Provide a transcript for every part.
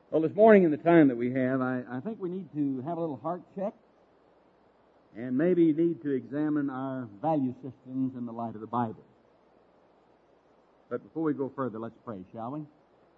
Well, this morning in the time that we have, I think we need to have a little heart check and maybe need to examine our value systems in the light of the Bible. But before we go further, let's pray, shall we?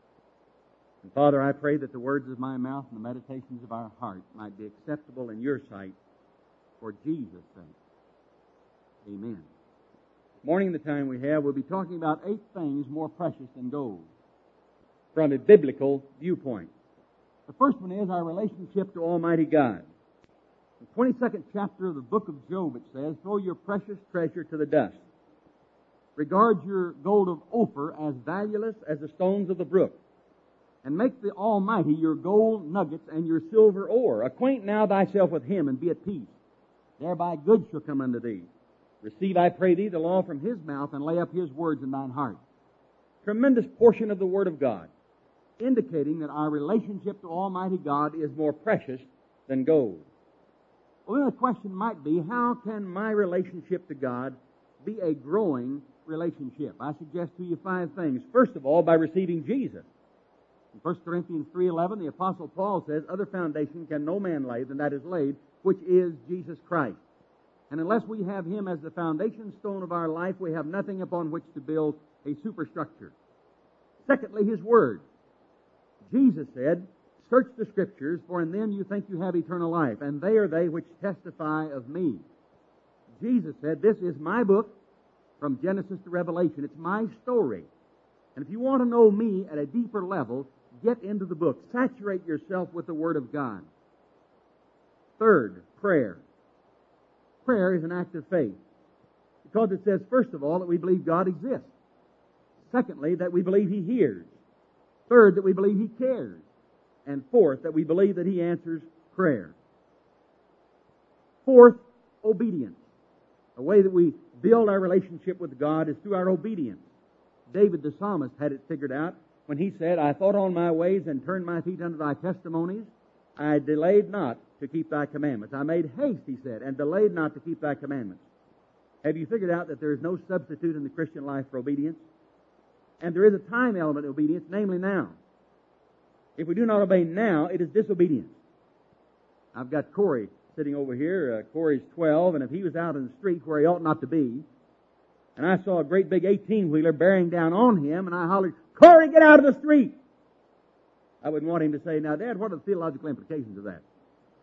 And Father, I pray that the words of my mouth and the meditations of our heart might be acceptable in your sight for Jesus' sake. Amen. This morning in the time we have, we'll be talking about 8 things more precious than gold from a biblical viewpoint. The first one is our relationship to Almighty God. In the 22nd chapter of the book of Job, it says, "Throw your precious treasure to the dust. Regard your gold of Ophir as valueless as the stones of the brook. And make the Almighty your gold nuggets and your silver ore. Acquaint now thyself with Him, and be at peace. Thereby good shall come unto thee. Receive, I pray thee, the law from His mouth, and lay up His words in thine heart." Tremendous portion of the Word of God, indicating that our relationship to Almighty God is more precious than gold. Well, then the question might be, how can my relationship to God be a growing relationship? I suggest to you 5 things. First of all, by receiving Jesus. In 1 Corinthians 3:11, the Apostle Paul says, "Other foundation can no man lay than that is laid, which is Jesus Christ." And unless we have Him as the foundation stone of our life, we have nothing upon which to build a superstructure. Secondly, His Word. Jesus said, "Search the Scriptures, for in them you think you have eternal life, and they are they which testify of me." Jesus said, "This is my book from Genesis to Revelation. It's my story. And if you want to know me at a deeper level, get into the book. Saturate yourself with the Word of God." Third, prayer. Prayer is an act of faith, because it says, first of all, that we believe God exists. Secondly, that we believe He hears. Third, that we believe He cares. And fourth, that we believe that He answers prayer. Fourth, obedience. A way that we build our relationship with God is through our obedience. David the psalmist had it figured out when he said, "I thought on my ways and turned my feet unto thy testimonies. I delayed not to keep thy commandments. I made haste," he said, "and delayed not to keep thy commandments." Have you figured out that there is no substitute in the Christian life for obedience? And there is a time element of obedience, namely now. If we do not obey now, it is disobedience. I've got Corey sitting over here. Corey's 12, and if he was out in the street where he ought not to be, and I saw a great big 18-wheeler bearing down on him, and I hollered, "Corey, get out of the street!" I wouldn't want him to say, "Now, Dad, what are the theological implications of that?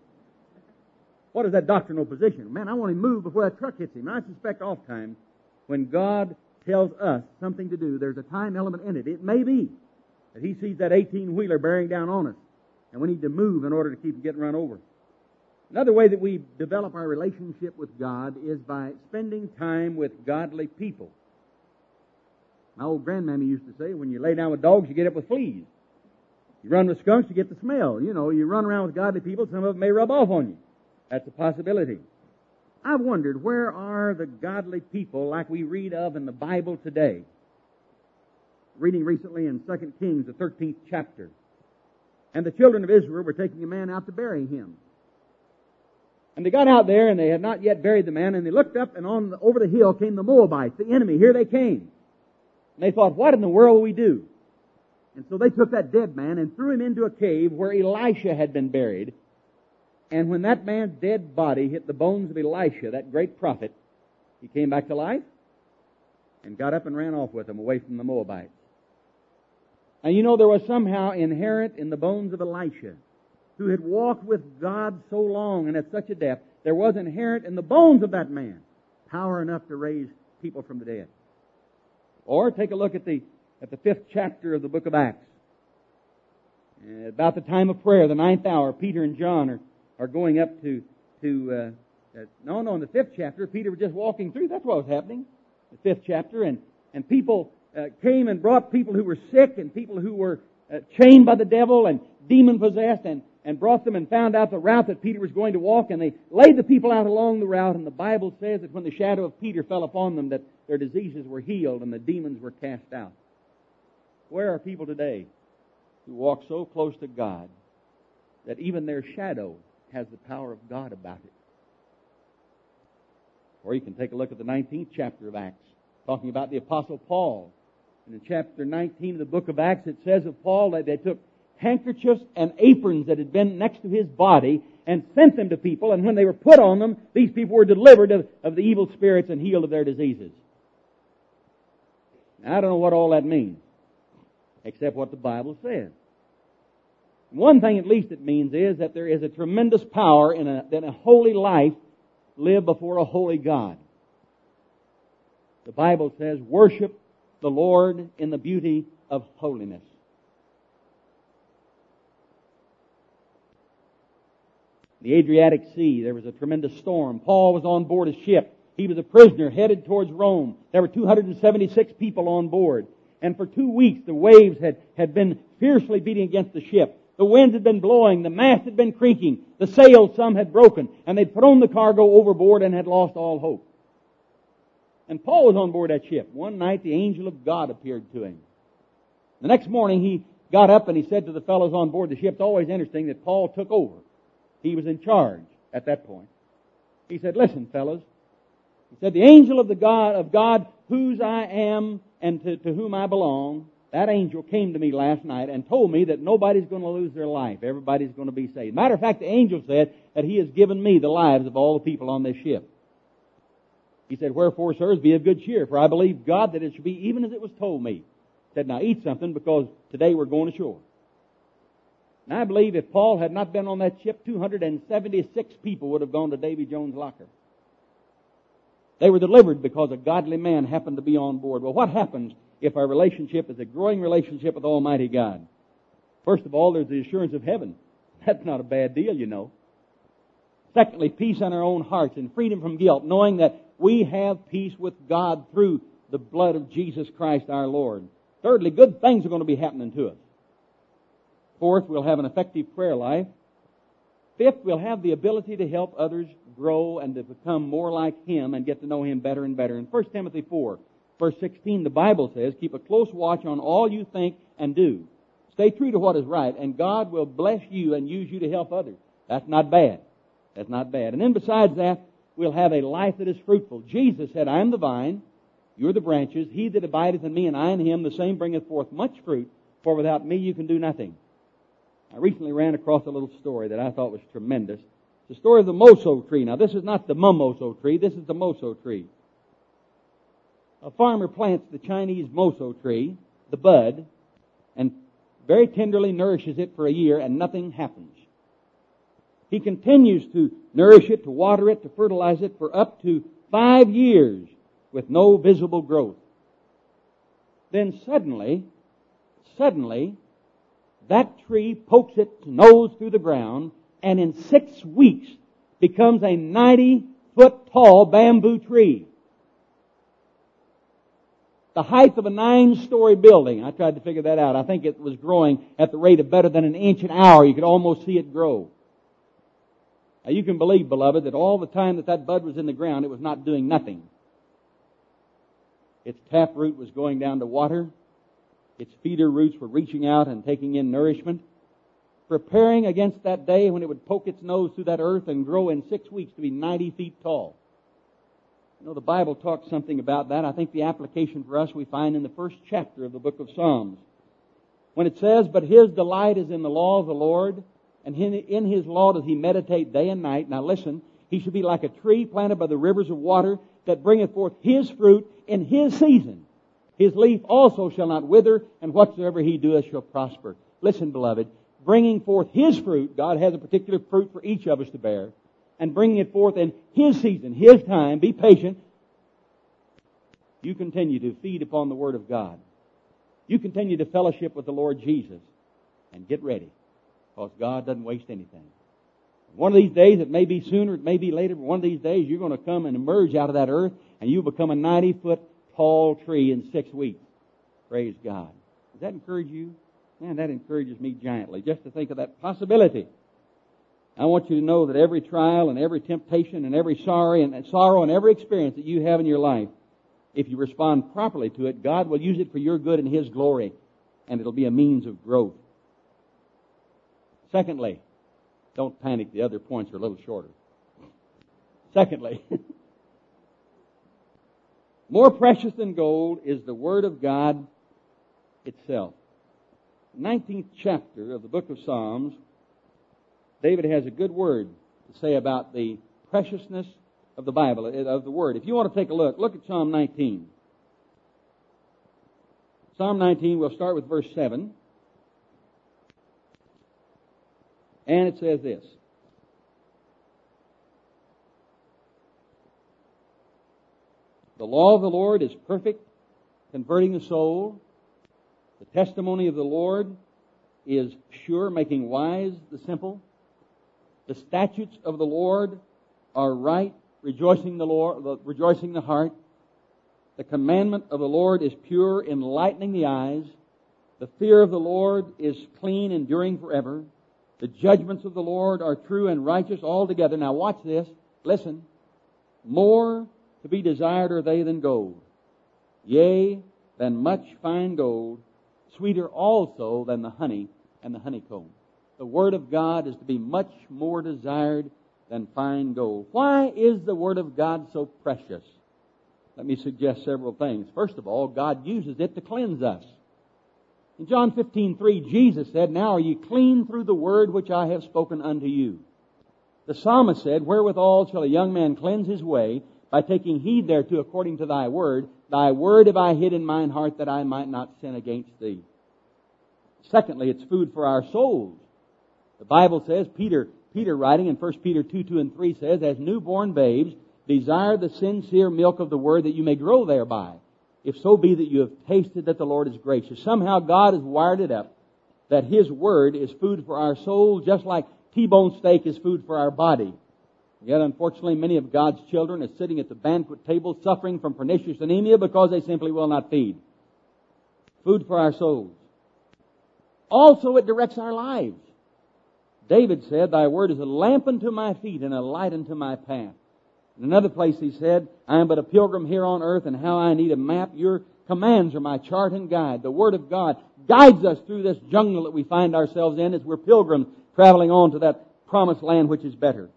What is that doctrinal position? Man, I want him moved before that truck hits him." And I suspect oftentimes when God tells us something to do, there's a time element in it. It may be that He sees that 18-wheeler bearing down on us, and we need to move in order to keep from getting run over. Another way that we develop our relationship with God is by spending time with godly people. My old grandmammy used to say, when you lay down with dogs, you get up with fleas. You run with skunks, you get the smell. You know, you run around with godly people, some of them may rub off on you. That's a possibility. I've wondered, where are the godly people like we read of in the Bible today? Reading recently in 2 Kings, the 13th chapter. And the children of Israel were taking a man out to bury him. And they got out there, and they had not yet buried the man, and they looked up, and over the hill came the Moabites, the enemy. Here they came. And they thought, what in the world will we do? And so they took that dead man and threw him into a cave where Elisha had been buried. And when that man's dead body hit the bones of Elisha, that great prophet, he came back to life and got up and ran off with them away from the Moabites. And you know, there was somehow inherent in the bones of Elisha, who had walked with God so long and at such a depth, there was inherent in the bones of that man power enough to raise people from the dead. Or take a look at the 5th chapter of the book of Acts. About the time of prayer, the 9th hour, Peter and John are going up in the 5th chapter, Peter was just walking through. That's what was happening. The 5th chapter, and people came and brought people who were sick and people who were chained by the devil and demon-possessed and brought them and found out the route that Peter was going to walk, and they laid the people out along the route, and the Bible says that when the shadow of Peter fell upon them, that their diseases were healed and the demons were cast out. Where are people today who walk so close to God that even their shadow has the power of God about it? Or you can take a look at the 19th chapter of Acts, talking about the Apostle Paul. And in chapter 19 of the book of Acts, it says of Paul that they took handkerchiefs and aprons that had been next to his body and sent them to people, and when they were put on them, these people were delivered of the evil spirits and healed of their diseases. Now, I don't know what all that means, except what the Bible says. One thing at least it means is that there is a tremendous power in a holy life lived before a holy God. The Bible says, worship the Lord in the beauty of holiness. The Adriatic Sea, there was a tremendous storm. Paul was on board a ship. He was a prisoner headed towards Rome. There were 276 people on board. And for 2 weeks the waves had been fiercely beating against the ship. The winds had been blowing. The mast had been creaking. The sails, some had broken. And they'd thrown the cargo overboard and had lost all hope. And Paul was on board that ship. One night the angel of God appeared to him. The next morning he got up and he said to the fellows on board the ship, it's always interesting that Paul took over. He was in charge at that point. He said, listen, fellows. He said, the angel of God, whose I am and to whom I belong, that angel came to me last night and told me that nobody's going to lose their life. Everybody's going to be saved. Matter of fact, the angel said that he has given me the lives of all the people on this ship. He said, wherefore, sirs, be of good cheer, for I believe God that it should be even as it was told me. He said, now eat something because today we're going ashore. And I believe if Paul had not been on that ship, 276 people would have gone to Davy Jones' locker. They were delivered because a godly man happened to be on board. Well, what happens if our relationship is a growing relationship with Almighty God? First of all, there's the assurance of heaven. That's not a bad deal, you know. Secondly, peace in our own hearts and freedom from guilt, knowing that we have peace with God through the blood of Jesus Christ our Lord. Thirdly, good things are going to be happening to us. Fourth, we'll have an effective prayer life. Fifth, we'll have the ability to help others grow and to become more like Him and get to know Him better and better. In 1 Timothy 4, verse 16, the Bible says, keep a close watch on all you think and do. Stay true to what is right, and God will bless you and use you to help others. That's not bad. That's not bad. And then besides that, we'll have a life that is fruitful. Jesus said, I am the vine, you are the branches. He that abideth in me and I in him, the same bringeth forth much fruit, for without me you can do nothing. I recently ran across a little story that I thought was tremendous. It's the story of the moso tree. Now, this is not the mimoso tree. This is the moso tree. A farmer plants the Chinese moso tree, the bud, and very tenderly nourishes it for a year, and nothing happens. He continues to nourish it, to water it, to fertilize it for up to 5 years with no visible growth. Then suddenly, that tree pokes its nose through the ground and in 6 weeks becomes a 90-foot tall bamboo tree. The height of a 9-story building. I tried to figure that out. I think it was growing at the rate of better than an inch an hour. You could almost see it grow. Now you can believe, beloved, that all the time that bud was in the ground, it was not doing nothing. Its taproot was going down to water. Its feeder roots were reaching out and taking in nourishment, preparing against that day when it would poke its nose through that earth and grow in 6 weeks to be 90 feet tall. You know, the Bible talks something about that. I think the application for us we find in the first chapter of the book of Psalms. When it says, but his delight is in the law of the Lord, and in his law does he meditate day and night. Now listen, he should be like a tree planted by the rivers of water that bringeth forth his fruit in his season. His leaf also shall not wither, and whatsoever he doeth shall prosper. Listen, beloved, bringing forth his fruit, God has a particular fruit for each of us to bear, and bringing it forth in his season, his time, be patient. You continue to feed upon the Word of God. You continue to fellowship with the Lord Jesus, and get ready, because God doesn't waste anything. One of these days, it may be sooner, it may be later, but one of these days you're going to come and emerge out of that earth, and you'll become a 90-foot tall tree in 6 weeks. Praise God. Does that encourage you? Man, that encourages me giantly, just to think of that possibility. I want you to know that every trial and every temptation and every sorrow and every experience that you have in your life, if you respond properly to it, God will use it for your good and His glory, and it'll be a means of growth. Secondly, don't panic, the other points are a little shorter. Secondly, more precious than gold is the Word of God itself. 19th chapter of the book of Psalms, David has a good word to say about the preciousness of the Bible, of the Word. If you want to take a look at Psalm 19. Psalm 19, we'll start with verse 7. And it says this: The law of the Lord is perfect, converting the soul. The testimony of the Lord is sure, making wise the simple. The statutes of the Lord are right, rejoicing the heart. The commandment of the Lord is pure, enlightening the eyes. The fear of the Lord is clean, enduring forever. The judgments of the Lord are true and righteous altogether. Now watch this. Listen. More to be desired are they than gold, yea, than much fine gold, sweeter also than the honey and the honeycomb. The Word of God is to be much more desired than fine gold. Why is the Word of God so precious? Let me suggest several things. First of all, God uses it to cleanse us. In John 15:3, Jesus said, Now are ye clean through the word which I have spoken unto you. The psalmist said, Wherewithal shall a young man cleanse his way? By taking heed thereto according to thy word. Thy word have I hid in mine heart that I might not sin against thee. Secondly, it's food for our souls. The Bible says, Peter writing in 1 Peter 2 and 3 says, As newborn babes, desire the sincere milk of the word that you may grow thereby. If so be that you have tasted that the Lord is gracious. Somehow God has wired it up that His Word is food for our soul, just like T-bone steak is food for our body. Yet unfortunately many of God's children are sitting at the banquet table suffering from pernicious anemia because they simply will not feed. Food for our souls. Also it directs our lives. David said, Thy word is a lamp unto my feet and a light unto my path. In another place he said, I am but a pilgrim here on earth, and how I need a map. Your commands are my chart and guide. The Word of God guides us through this jungle that we find ourselves in as we're pilgrims traveling on to that promised land which is better.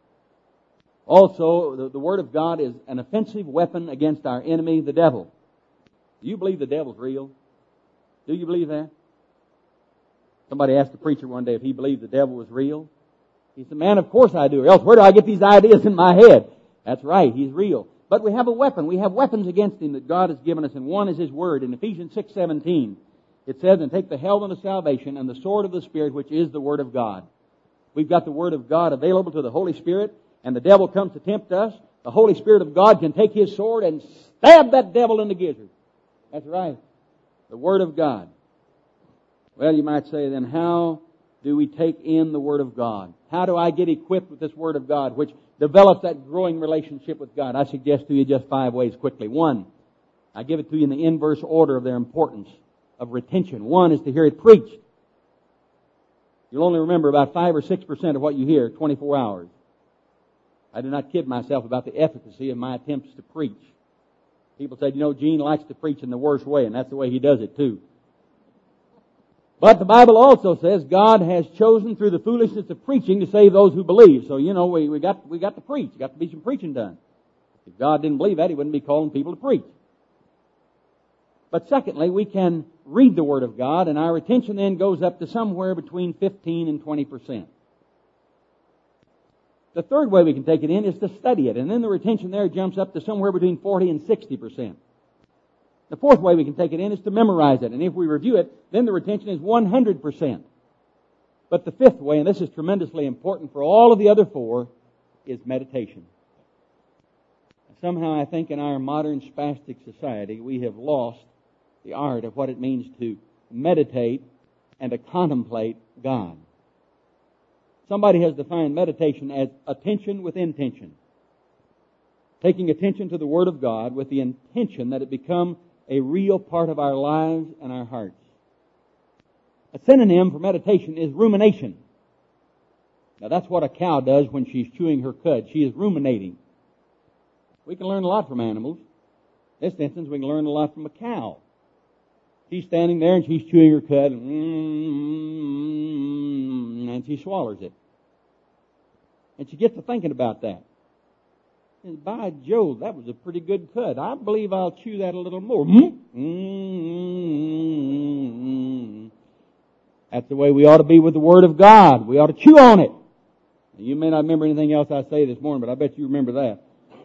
Also, the Word of God is an offensive weapon against our enemy, the devil. Do you believe the devil's real? Do you believe that? Somebody asked the preacher one day if he believed the devil was real. He said, Man, of course I do, or else where do I get these ideas in my head? That's right, he's real. But we have a weapon. We have weapons against him that God has given us, and one is His Word. In Ephesians 6:17, it says, And take the helmet of salvation and the sword of the Spirit, which is the Word of God. We've got the Word of God available to the Holy Spirit, and the devil comes to tempt us. The Holy Spirit of God can take His sword and stab that devil in the gizzard. That's right. The Word of God. Well, you might say then, how do we take in the Word of God? How do I get equipped with this Word of God, which develops that growing relationship with God? I suggest to you just 5 ways quickly. 1, I give it to you in the inverse order of their importance of retention. 1 is to hear it preached. You'll only remember about 5 or 6% of what you hear 24 hours. I do not kid myself about the efficacy of my attempts to preach. People say, Gene likes to preach in the worst way, and that's the way he does it too. But the Bible also says God has chosen through the foolishness of preaching to save those who believe. So, we got to preach. Got to be some preaching done. If God didn't believe that, He wouldn't be calling people to preach. But secondly, we can read the Word of God, and our retention then goes up to somewhere between 15 and 20%. The third way we can take it in is to study it, and then the retention there jumps up to somewhere between 40 and 60%. The fourth way we can take it in is to memorize it. And if we review it, then the retention is 100%. But the fifth way, and this is tremendously important for all of the other 4, is meditation. Somehow I think in our modern spastic society, we have lost the art of what it means to meditate and to contemplate God. Somebody has defined meditation as attention with intention. Taking attention to the Word of God with the intention that it become a real part of our lives and our hearts. A synonym for meditation is rumination. Now that's what a cow does when she's chewing her cud. She is ruminating. We can learn a lot from animals. In this instance, we can learn a lot from a cow. She's standing there and she's chewing her cud and she swallows it. And she gets to thinking about that. And by Jove, that was a pretty good cud. I believe I'll chew that a little more. That's the way we ought to be with the Word of God. We ought to chew on it. Now, you may not remember anything else I say this morning, but I bet you remember that.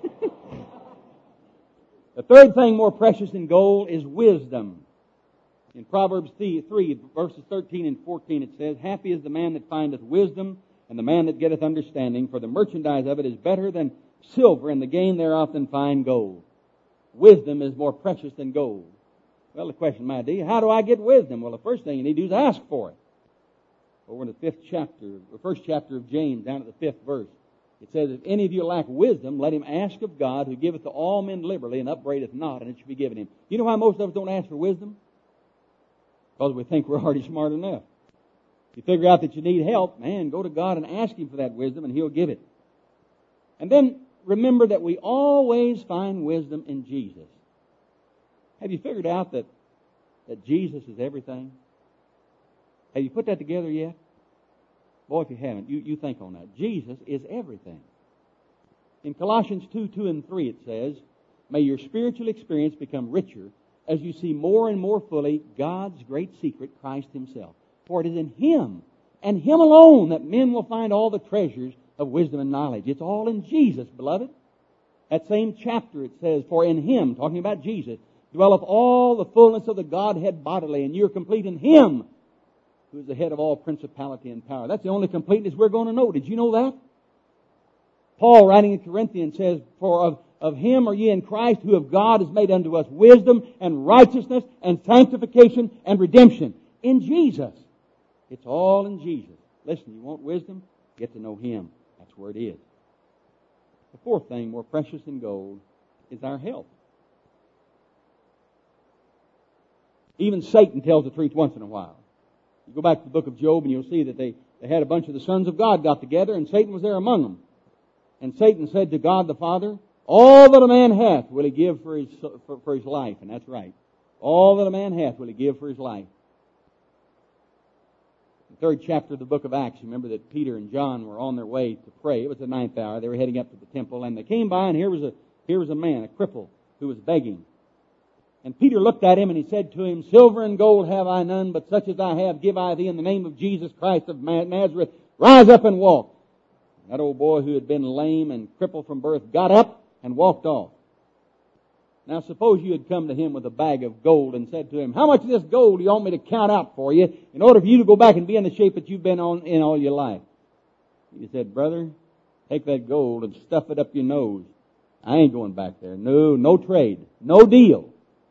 The third thing more precious than gold is wisdom. In Proverbs 3, verses 13 and 14, it says, Happy is the man that findeth wisdom, and the man that getteth understanding, for the merchandise of it is better than silver, and the gain thereof than fine gold. Wisdom is more precious than gold. Well, the question might be, how do I get wisdom? Well, the first thing you need to do is ask for it. Over in the first chapter of James, down at the 5th verse, it says, If any of you lack wisdom, let him ask of God, who giveth to all men liberally, and upbraideth not, and it shall be given him. You know why most of us don't ask for wisdom? Because we think we're already smart enough. If you figure out that you need help, man, go to God and ask Him for that wisdom, and He'll give it. And then remember that we always find wisdom in Jesus. Have you figured out that Jesus is everything? Have you put that together yet? Boy, if you haven't, you think on that. Jesus is everything. In Colossians 2 and 3 it says, May your spiritual experience become richer as you see more and more fully God's great secret, Christ Himself. For it is in Him, and Him alone, that men will find all the treasures of wisdom and knowledge. It's all in Jesus, beloved. That same chapter it says, For in Him, talking about Jesus, dwelleth all the fullness of the Godhead bodily, and you're complete in Him, who is the head of all principality and power. That's the only completeness we're going to know. Did you know that? Paul, writing in Corinthians, says, For of Him are ye in Christ, who of God is made unto us wisdom and righteousness and sanctification and redemption. In Jesus. It's all in Jesus. Listen, you want wisdom? Get to know Him. That's where it is. The fourth thing, more precious than gold, is our health. Even Satan tells the truth once in a while. You go back to the book of Job and you'll see that they had a bunch of the sons of God got together, and Satan was there among them. And Satan said to God the Father, All that a man hath will he give for his life. And that's right. All that a man hath will he give for his life. The 3rd chapter of the book of Acts, you remember that Peter and John were on their way to pray. It was the 9th hour. They were heading up to the temple, and they came by, and here was a man, a cripple, who was begging. And Peter looked at him, and he said to him, Silver and gold have I none, but such as I have give I thee in the name of Jesus Christ of Nazareth. Rise up and walk. That old boy who had been lame and crippled from birth got up and walked off. Now suppose you had come to him with a bag of gold and said to him, How much of this gold do you want me to count out for you in order for you to go back and be in the shape that you've been in all your life? He said, Brother, take that gold and stuff it up your nose. I ain't going back there. No trade. No deal.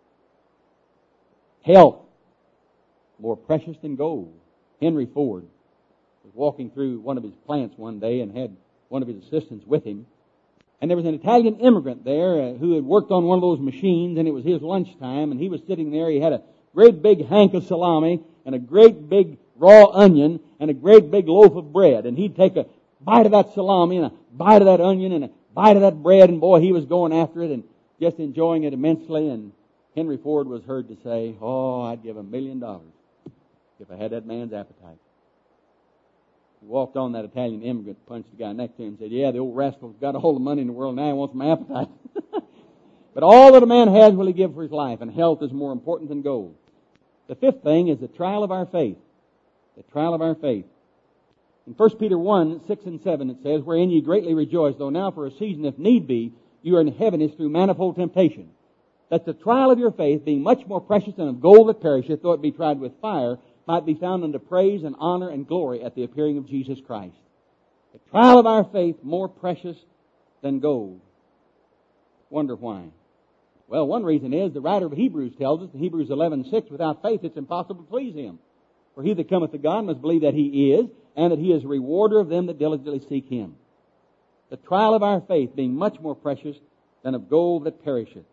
Health, more precious than gold. Henry Ford was walking through one of his plants one day and had one of his assistants with him. And there was an Italian immigrant there who had worked on one of those machines, and it was his lunchtime, and he was sitting there. He had a great big hank of salami and a great big raw onion and a great big loaf of bread. And he'd take a bite of that salami and a bite of that onion and a bite of that bread, and boy, he was going after it and just enjoying it immensely. And Henry Ford was heard to say, Oh, I'd give $1 million if I had that man's appetite. He walked on, that Italian immigrant, punched the guy next to him and said, Yeah, the old rascal's got all the money in the world, now he wants my appetite. But all that a man has will he give for his life, and health is more important than gold. The fifth thing is the trial of our faith. The trial of our faith. In 1 Peter 1, 6 and 7 it says, Wherein ye greatly rejoice, though now for a season, if need be, you are in heaviness through manifold temptation. That the trial of your faith, being much more precious than of gold that perisheth, though it be tried with fire, might be found unto praise and honor and glory at the appearing of Jesus Christ. The trial of our faith more precious than gold. Wonder why? Well, one reason is the writer of Hebrews tells us in Hebrews 11:6, without faith it's impossible to please Him. For he that cometh to God must believe that He is, and that He is a rewarder of them that diligently seek Him. The trial of our faith being much more precious than of gold that perisheth.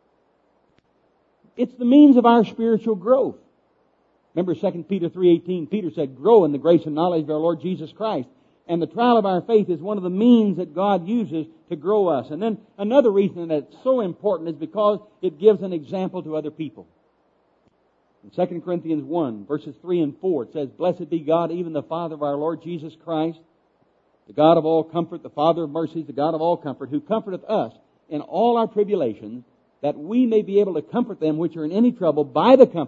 It's the means of our spiritual growth. Remember 2 Peter 3:18, Peter said, Grow in the grace and knowledge of our Lord Jesus Christ. And the trial of our faith is one of the means that God uses to grow us. And then another reason that it's so important is because it gives an example to other people. In 2 Corinthians 1, verses 3 and 4, it says, Blessed be God, even the Father of our Lord Jesus Christ, the God of all comfort, the Father of mercies, the God of all comfort, who comforteth us in all our tribulations, that we may be able to comfort them which are in any trouble by the comfort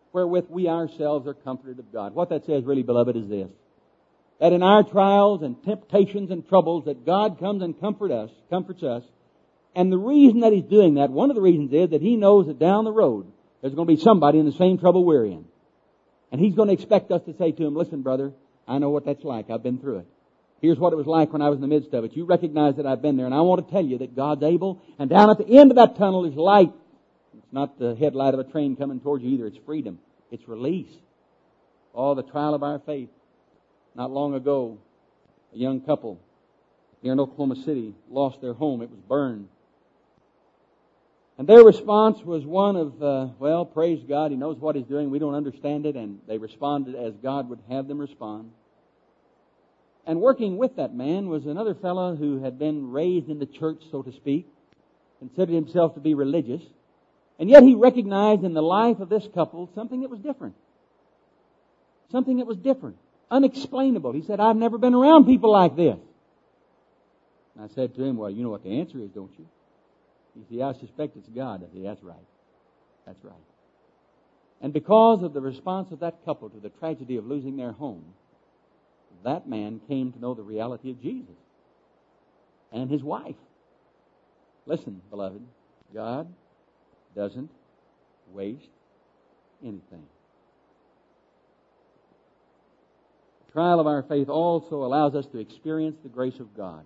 wherewith we ourselves are comforted of God. What that says really, beloved, is this: that in our trials and temptations and troubles, that God comes and comforts us. And the reason that He's doing that, one of the reasons is that He knows that down the road there's going to be somebody in the same trouble we're in. And He's going to expect us to say to him, listen, brother, I know what that's like. I've been through it. Here's what it was like when I was in the midst of it. You recognize that I've been there, and I want to tell you that God's able, and down at the end of that tunnel is light. It's not the headlight of a train coming towards you either. It's freedom. It's release. Oh, the trial of our faith. Not long ago, a young couple here in Oklahoma City lost their home. It was burned. And their response was one of, well, praise God, He knows what He's doing. We don't understand it. And they responded as God would have them respond. And working with that man was another fellow who had been raised in the church, so to speak, considered himself to be religious. And yet he recognized in the life of this couple something that was different. Something that was different. Unexplainable. He said, I've never been around people like this. And I said to him, well, you know what the answer is, don't you? He said, I suspect it's God. I said, that's right. That's right. And because of the response of that couple to the tragedy of losing their home, that man came to know the reality of Jesus and his wife. Listen, beloved, God doesn't waste anything. The trial of our faith also allows us to experience the grace of God.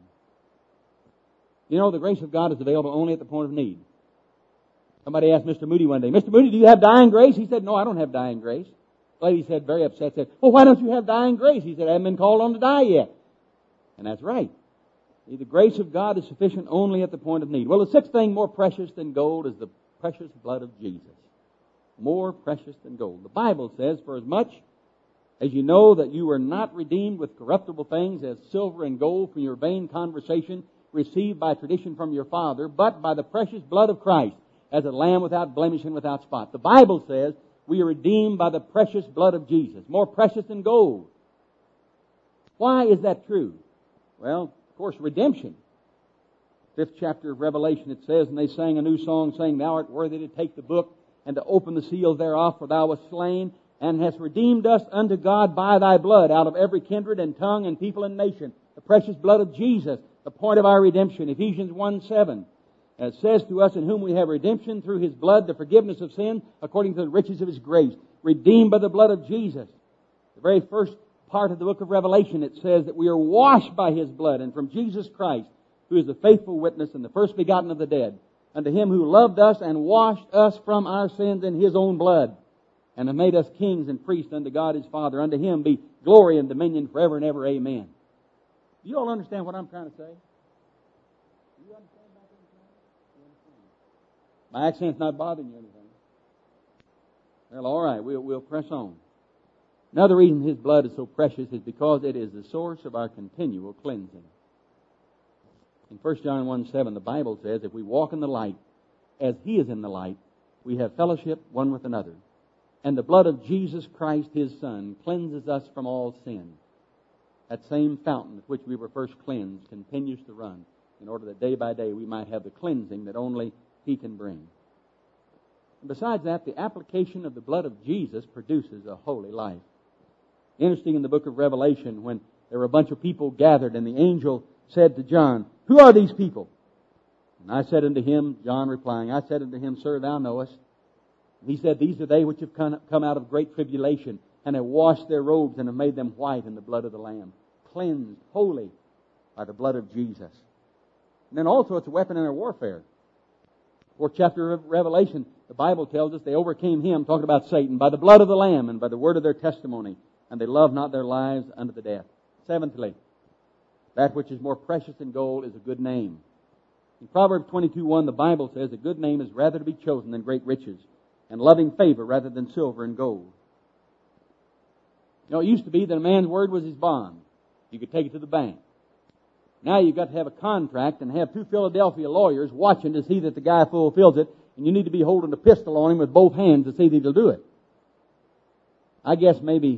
You know, the grace of God is available only at the point of need. Somebody asked Mr. Moody one day, Mr. Moody, do you have dying grace? He said, no, I don't have dying grace. The lady said, very upset, said, well, why don't you have dying grace? He said, I haven't been called on to die yet. And that's right. The grace of God is sufficient only at the point of need. Well, the sixth thing more precious than gold is the precious blood of Jesus. More precious than gold. The Bible says, for as much as you know that you were not redeemed with corruptible things as silver and gold from your vain conversation received by tradition from your father, but by the precious blood of Christ, as a lamb without blemish and without spot. The Bible says we are redeemed by the precious blood of Jesus, more precious than gold. Why is that true? Well, of course, redemption. 5th chapter of Revelation, it says, and they sang a new song, saying, Thou art worthy to take the book and to open the seals thereof, for Thou wast slain, and hast redeemed us unto God by Thy blood, out of every kindred and tongue and people and nation. The precious blood of Jesus, the point of our redemption. Ephesians 1:7. It says to us, in whom we have redemption through His blood, the forgiveness of sin, according to the riches of His grace. Redeemed by the blood of Jesus. The very first part of the book of Revelation, it says that we are washed by His blood, and from Jesus Christ, who is the faithful witness and the first begotten of the dead, unto Him who loved us and washed us from our sins in His own blood, and have made us kings and priests unto God His Father. Unto Him be glory and dominion forever and ever. Amen. Do you all understand what I'm trying to say? Do you understand about anything? My accent's not bothering you anything. Well, all right, we'll press on. Another reason His blood is so precious is because it is the source of our continual cleansing. In 1 John 1:7, the Bible says, if we walk in the light, as He is in the light, we have fellowship one with another. And the blood of Jesus Christ, His Son, cleanses us from all sin. That same fountain at which we were first cleansed continues to run, in order that day by day we might have the cleansing that only He can bring. And besides that, the application of the blood of Jesus produces a holy life. Interesting, in the book of Revelation, when there were a bunch of people gathered, and the angel said to John, Who are these people? And I said unto him, John replying, I said unto him, Sir, thou knowest. And he said, These are they which have come out of great tribulation, and have washed their robes, and have made them white in the blood of the Lamb. Cleansed, holy, by the blood of Jesus. And then also it's a weapon in our warfare. 4th chapter of Revelation, the Bible tells us they overcame him, talking about Satan, by the blood of the Lamb and by the word of their testimony, and they loved not their lives unto the death. Seventhly, that which is more precious than gold is a good name. In Proverbs 22:1, the Bible says a good name is rather to be chosen than great riches, and loving favor rather than silver and gold. You know, it used to be that a man's word was his bond. You could take it to the bank. Now you've got to have a contract and have 2 Philadelphia lawyers watching to see that the guy fulfills it, and you need to be holding a pistol on him with both hands to see that he'll do it. I guess maybe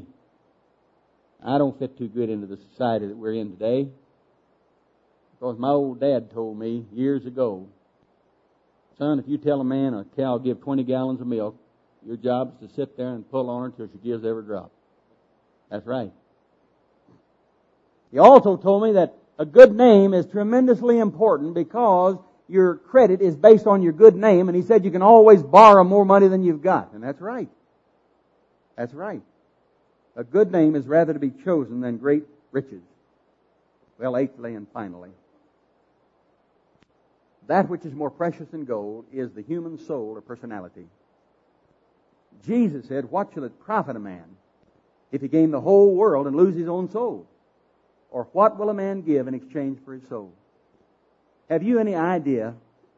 I don't fit too good into the society that we're in today, because my old dad told me years ago, son, if you tell a man a cow will give 20 gallons of milk, Your job is to sit there and pull on her until she gives every drop. That's right. He also told me that a good name is tremendously important because your credit is based on your good name, and he said you can always borrow more money than you've got. And that's right. That's right. A good name is rather to be chosen than great riches. Well, eighthly and finally, that which is more precious than gold is the human soul or personality. Jesus said, what shall it profit a man if he gain the whole world and lose his own soul? Or what will a man give in exchange for his soul? Have you any idea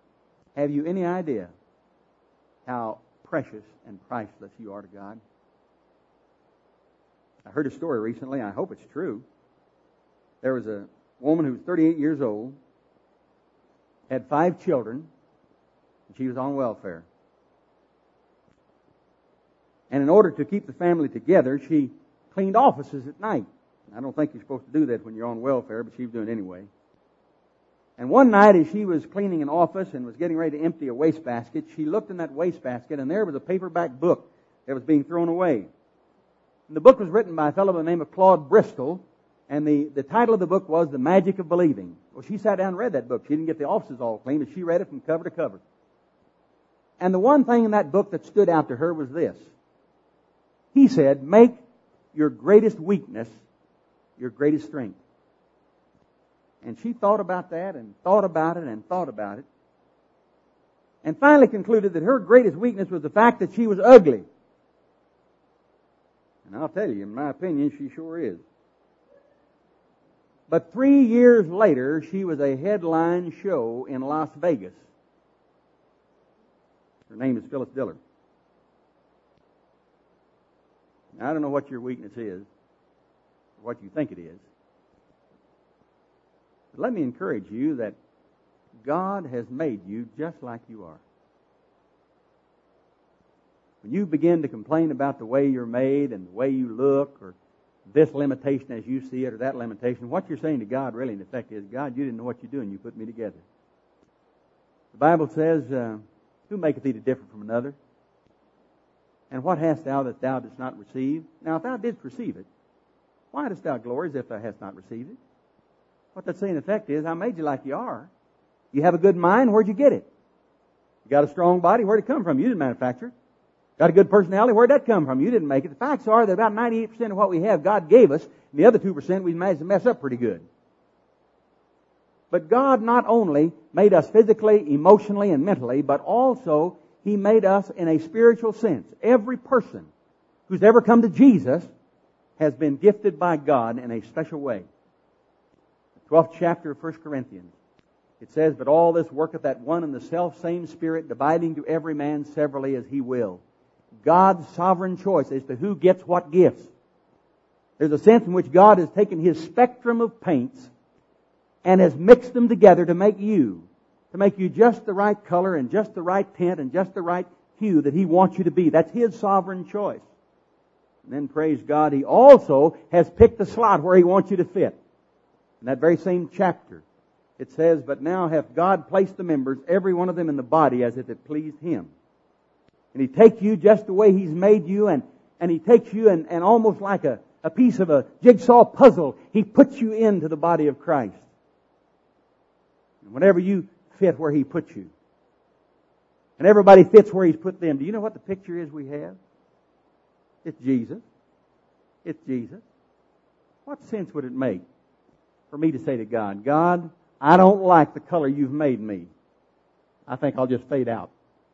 how precious and priceless you are to God? I heard a story recently, I hope it's true. There was a woman who was 38 years old, had 5 children, and she was on welfare. And in order to keep the family together, she cleaned offices at night. I don't think you're supposed to do that when you're on welfare, but she was doing it anyway. And one night as she was cleaning an office and was getting ready to empty a wastebasket, she looked in that wastebasket and there was a paperback book that was being thrown away. And the book was written by a fellow by the name of Claude Bristol, and the title of the book was The Magic of Believing. Well, she sat down and read that book. She didn't get the offices all clean, but she read it from cover to cover. And the one thing in that book that stood out to her was this. He said, make your greatest weakness your greatest strength. And she thought about that and thought about it and thought about it. And finally concluded that her greatest weakness was the fact that she was ugly. And I'll tell you, in my opinion, she sure is. But 3 years later, she was a headline show in Las Vegas. Her name is Phyllis Diller. Now, I don't know what your weakness is, or what you think it is. But let me encourage you that God has made you just like you are. When you begin to complain about the way you're made and the way you look, or this limitation as you see it, or that limitation, what you're saying to God really in effect is, God, you didn't know what you're doing. You put me together. The Bible says, who maketh thee to differ from another? And what hast thou that thou didst not receive? Now, if thou didst receive it, why dost thou glory as if thou hast not received it? What that's saying in effect is, I made you like you are. You have a good mind, where'd you get it? You got a strong body, where'd it come from? You didn't manufacture it. Got a good personality, where'd that come from? You didn't make it. The facts are that about 98% of what we have, God gave us, and the other 2% we managed to mess up pretty good. But God not only made us physically, emotionally, and mentally, but also He made us in a spiritual sense. Every person who's ever come to Jesus has been gifted by God in a special way. The 12th chapter of 1 Corinthians. It says, but all this worketh that one and the self-same Spirit, dividing to every man severally as He will. God's sovereign choice as to who gets what gifts. There's a sense in which God has taken His spectrum of paints and has mixed them together to make you just the right color and just the right tint and just the right hue that He wants you to be. That's His sovereign choice. And then, praise God, He also has picked the slot where He wants you to fit. In that very same chapter, it says, but now hath God placed the members, every one of them in the body, as if it pleased Him. And He takes you just the way He's made you, and He takes you and almost like a piece of a jigsaw puzzle, He puts you into the body of Christ. And whenever you fit where He puts you, and everybody fits where He's put them, do you know what the picture is we have? It's Jesus. It's Jesus. What sense would it make for me to say to God, God, I don't like the color you've made me. I think I'll just fade out.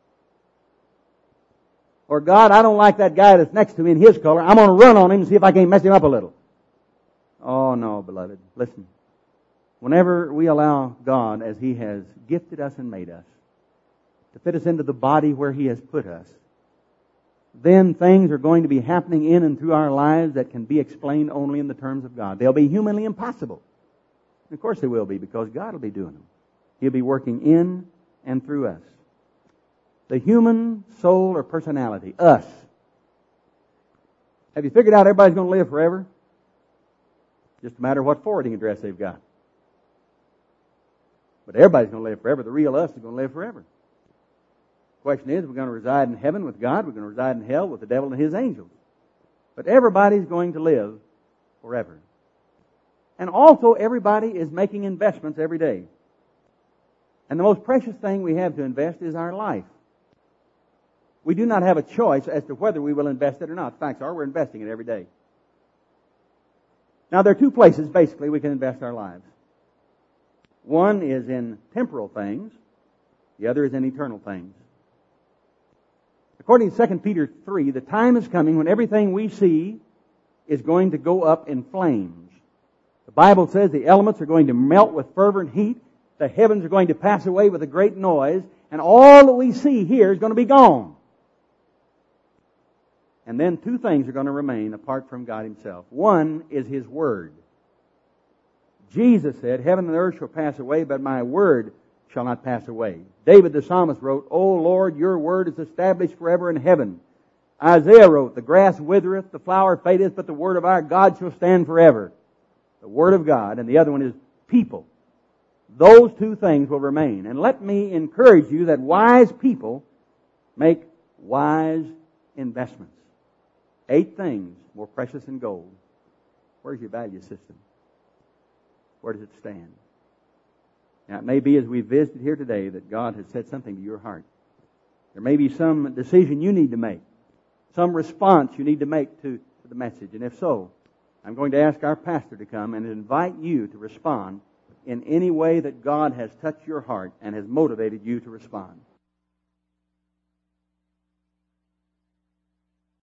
Or God, I don't like that guy that's next to me in his color. I'm going to run on him and see if I can't mess him up a little. Oh no, beloved. Listen. Whenever we allow God, as He has gifted us and made us, to fit us into the body where He has put us, then things are going to be happening in and through our lives that can be explained only in the terms of God. They'll be humanly impossible. And of course they will be, because God will be doing them. He'll be working in and through us. The human soul or personality, us. Have you figured out everybody's going to live forever? Just a matter of what forwarding address they've got. But everybody's going to live forever. The real us is going to live forever. question is, we're going to reside in heaven with God, we're going to reside in hell with the devil and his angels. But everybody's going to live forever. And also everybody is making investments every day. And the most precious thing we have to invest is our life. We do not have a choice as to whether we will invest it or not. Facts are, we're investing it every day. Now, there are two places, basically, we can invest our lives. One is in temporal things. The other is in eternal things. According to 2 Peter 3, the time is coming when everything we see is going to go up in flames. The Bible says the elements are going to melt with fervent heat. The heavens are going to pass away with a great noise. And all that we see here is going to be gone. And then two things are going to remain apart from God Himself. One is His Word. Jesus said, heaven and earth shall pass away, but my Word shall not pass away. David the psalmist wrote, O Lord, your Word is established forever in heaven. Isaiah wrote, the grass withereth, the flower fadeth, but the Word of our God shall stand forever. The Word of God, and the other one is people. Those two things will remain. And let me encourage you that wise people make wise investments. 8 things more precious than gold. Where's your value system? Where does it stand? Now, it may be as we visited here today that God has said something to your heart. There may be some decision you need to make, some response you need to make to the message. And if so, I'm going to ask our pastor to come and invite you to respond in any way that God has touched your heart and has motivated you to respond.